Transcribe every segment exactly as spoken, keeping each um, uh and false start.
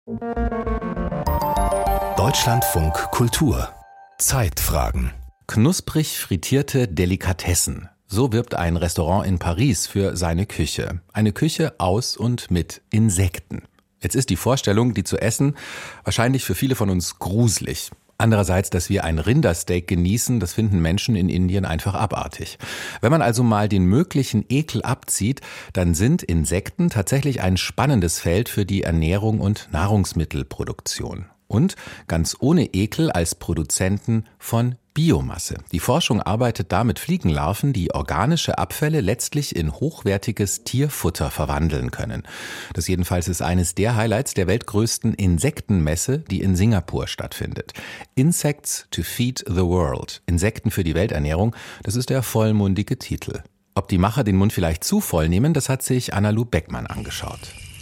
Deutschlandfunk Kultur. Zeitfragen. Knusprig frittierte Delikatessen. So wirbt ein Restaurant in Paris für seine Küche. Eine Küche aus und mit Insekten. Jetzt ist die Vorstellung, die zu essen, wahrscheinlich für viele von uns gruselig. Andererseits, dass wir ein Rindersteak genießen, das finden Menschen in Indien einfach abartig. Wenn man also mal den möglichen Ekel abzieht, dann sind Insekten tatsächlich ein spannendes Feld für die Ernährung und Nahrungsmittelproduktion. Und ganz ohne Ekel als Produzenten von Biomasse. Die Forschung arbeitet da mit Fliegenlarven, die organische Abfälle letztlich in hochwertiges Tierfutter verwandeln können. Das jedenfalls ist eines der Highlights der weltgrößten Insektenmesse, die in Singapur stattfindet. Insects to Feed the World. Insekten für die Welternährung, das ist der vollmundige Titel. Ob die Macher den Mund vielleicht zu voll nehmen, das hat sich Anna-Lu Beckmann angeschaut.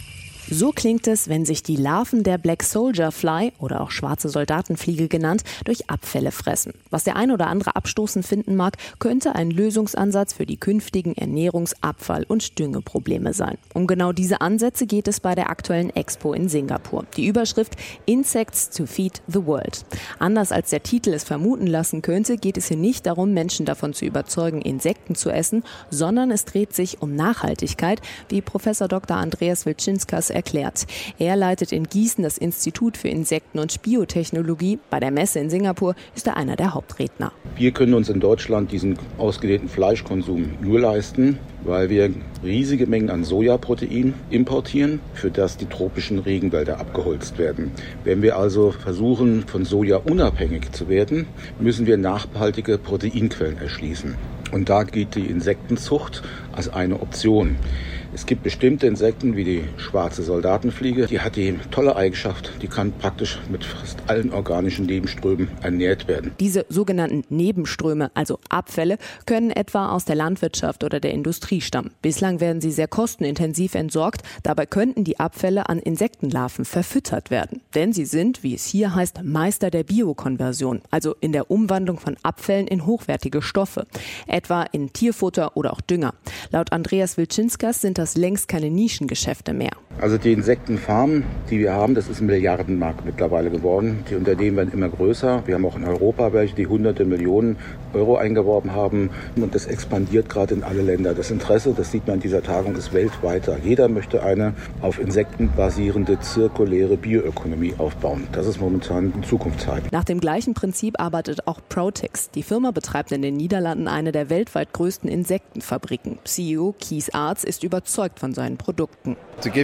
So klingt es, wenn sich die Larven der Black Soldier Fly oder auch schwarze Soldatenfliege genannt, durch Abfälle fressen. Was der ein oder andere abstoßend finden mag, könnte ein Lösungsansatz für die künftigen Ernährungs-, Abfall- und Düngeprobleme sein. Um genau diese Ansätze geht es bei der aktuellen Expo in Singapur. Die Überschrift Insects to Feed the World. Anders als der Titel es vermuten lassen könnte, geht es hier nicht darum, Menschen davon zu überzeugen, Insekten zu essen, sondern es dreht sich um Nachhaltigkeit, wie Professor Doktor Andreas Wilczynskas erklärt. Er leitet in Gießen das Institut für Insekten- und Biotechnologie. Bei der Messe in Singapur ist er einer der Hauptredner. Wir können uns in Deutschland diesen ausgedehnten Fleischkonsum nur leisten, weil wir riesige Mengen an Sojaprotein importieren, für das die tropischen Regenwälder abgeholzt werden. Wenn wir also versuchen, von Soja unabhängig zu werden, müssen wir nachhaltige Proteinquellen erschließen. Und da geht die Insektenzucht als eine Option. Es gibt bestimmte Insekten wie die schwarze Soldatenfliege, die hat die tolle Eigenschaft, die kann praktisch mit fast allen organischen Nebenströmen ernährt werden. Diese sogenannten Nebenströme, also Abfälle, können etwa aus der Landwirtschaft oder der Industrie stammen. Bislang werden sie sehr kostenintensiv entsorgt, dabei könnten die Abfälle an Insektenlarven verfüttert werden. Denn sie sind, wie es hier heißt, Meister der Biokonversion, also in der Umwandlung von Abfällen in hochwertige Stoffe, etwa in Tierfutter oder auch Dünger. Laut Andreas Wilczynskas sind das längst keine Nischengeschäfte mehr. Also die Insektenfarmen, die wir haben, das ist ein Milliardenmarkt mittlerweile geworden. Die Unternehmen werden immer größer. Wir haben auch in Europa welche, die hunderte Millionen Euro eingeworben haben. Und das expandiert gerade in alle Länder. Das Interesse, das sieht man in dieser Tagung, ist weltweiter. Jeder möchte eine auf Insekten basierende zirkuläre Bioökonomie aufbauen. Das ist momentan ein Zukunftshype. Nach dem gleichen Prinzip arbeitet auch Protex. Die Firma betreibt in den Niederlanden eine der weltweit größten Insektenfabriken. C E O Kees Arts ist überzeugt von seinen Produkten.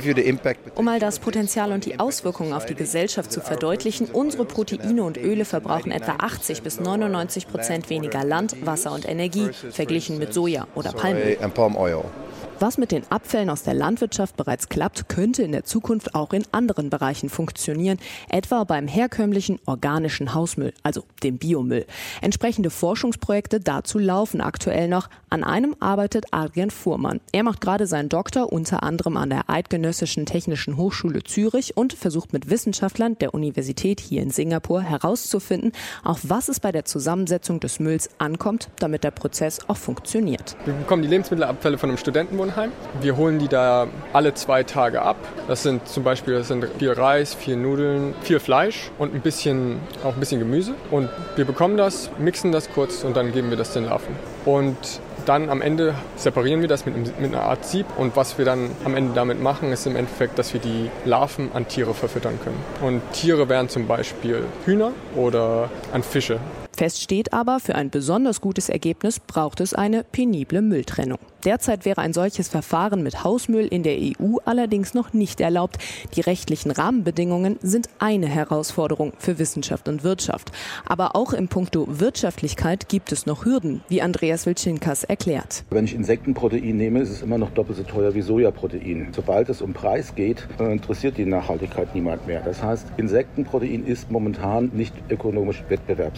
Um all das Potenzial und die Auswirkungen auf die Gesellschaft zu verdeutlichen, unsere Proteine und Öle verbrauchen etwa achtzig bis neunundneunzig Prozent weniger Land, Wasser und Energie, verglichen mit Soja oder Palmöl. Was mit den Abfällen aus der Landwirtschaft bereits klappt, könnte in der Zukunft auch in anderen Bereichen funktionieren, etwa beim herkömmlichen organischen Hausmüll, also dem Biomüll. Entsprechende Forschungsprojekte dazu laufen aktuell noch. An einem arbeitet Adrian Fuhrmann. Er macht gerade seinen Doktor unter anderem an der Eidgenössischen Technischen Hochschule Zürich und versucht mit Wissenschaftlern der Universität hier in Singapur herauszufinden, auf was es bei der Zusammensetzung des Mülls ankommt, damit der Prozess auch funktioniert. Wir bekommen die Lebensmittelabfälle von einem Studentenwohnheim. Wir holen die da alle zwei Tage ab. Das sind zum Beispiel das sind viel Reis, viel Nudeln, viel Fleisch und ein bisschen, auch ein bisschen Gemüse. Und wir bekommen das, mixen das kurz und dann geben wir das den Larven. Und dann am Ende separieren wir das mit, mit einer Art Sieb. Und was wir dann am Ende damit machen, ist im Endeffekt, dass wir die Larven an Tiere verfüttern können. Und Tiere wären zum Beispiel Hühner oder an Fische. Fest steht aber, für ein besonders gutes Ergebnis braucht es eine penible Mülltrennung. Derzeit wäre ein solches Verfahren mit Hausmüll in der E U allerdings noch nicht erlaubt. Die rechtlichen Rahmenbedingungen sind eine Herausforderung für Wissenschaft und Wirtschaft. Aber auch in puncto Wirtschaftlichkeit gibt es noch Hürden, wie Andreas Wilczynskas erklärt. Wenn ich Insektenprotein nehme, ist es immer noch doppelt so teuer wie Sojaprotein. Sobald es um Preis geht, interessiert die Nachhaltigkeit niemand mehr. Das heißt, Insektenprotein ist momentan nicht ökonomisch wettbewerbsfähig.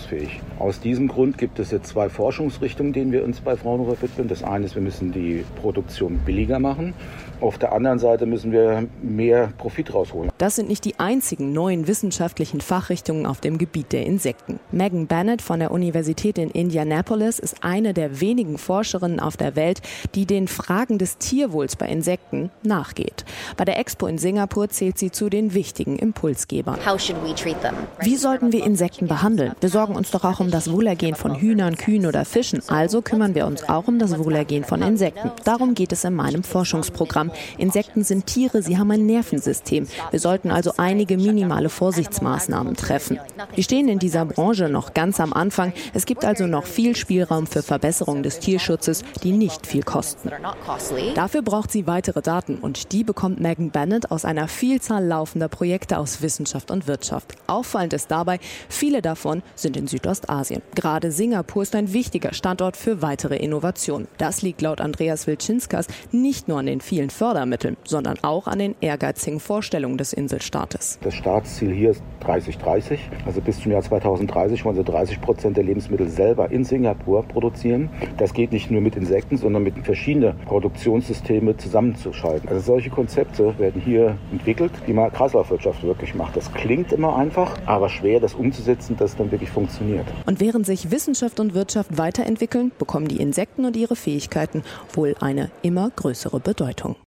Aus diesem Grund gibt es jetzt zwei Forschungsrichtungen, denen wir uns bei Fraunhofer widmen. Das eine ist, wir müssen die Produktion billiger machen. Auf der anderen Seite müssen wir mehr Profit rausholen. Das sind nicht die einzigen neuen wissenschaftlichen Fachrichtungen auf dem Gebiet der Insekten. Megan Bennett von der Universität in Indianapolis ist eine der wenigen Forscherinnen auf der Welt, die den Fragen des Tierwohls bei Insekten nachgeht. Bei der Expo in Singapur zählt sie zu den wichtigen Impulsgebern. Wie sollten wir Insekten behandeln? Wir sorgen uns doch auch um das Wohlergehen von Hühnern, Kühen oder Fischen. Also kümmern wir uns auch um das Wohlergehen von Insekten. Darum geht es in meinem Forschungsprogramm. Insekten sind Tiere, sie haben ein Nervensystem. Wir sollten also einige minimale Vorsichtsmaßnahmen treffen. Wir stehen in dieser Branche noch ganz am Anfang. Es gibt also noch viel Spielraum für Verbesserung des Tierschutzes, die nicht viel kosten. Dafür braucht sie weitere Daten und die bekommt Megan Bennett aus einer Vielzahl laufender Projekte aus Wissenschaft und Wirtschaft. Auffallend ist dabei, viele davon sind in Südostasien. Gerade Singapur ist ein wichtiger Standort für weitere Innovationen. Das liegt laut Andreas Wilczynskas nicht nur an den vielen Fördermitteln, sondern auch an den ehrgeizigen Vorstellungen des Inselstaates. Das Staatsziel hier ist dreißig dreißig. Also bis zum Jahr zweitausenddreißig wollen sie dreißig Prozent der Lebensmittel selber in Singapur produzieren. Das geht nicht nur mit Insekten, sondern mit verschiedenen Produktionssysteme zusammenzuschalten. Also solche Konzepte werden hier entwickelt, wie man Kreislaufwirtschaft wirklich macht. Das klingt immer einfach, aber schwer, das umzusetzen, dass es dann wirklich funktioniert. Und während sich Wissenschaft und Wirtschaft weiterentwickeln, bekommen die Insekten und ihre Fähigkeiten wohl eine immer größere Bedeutung.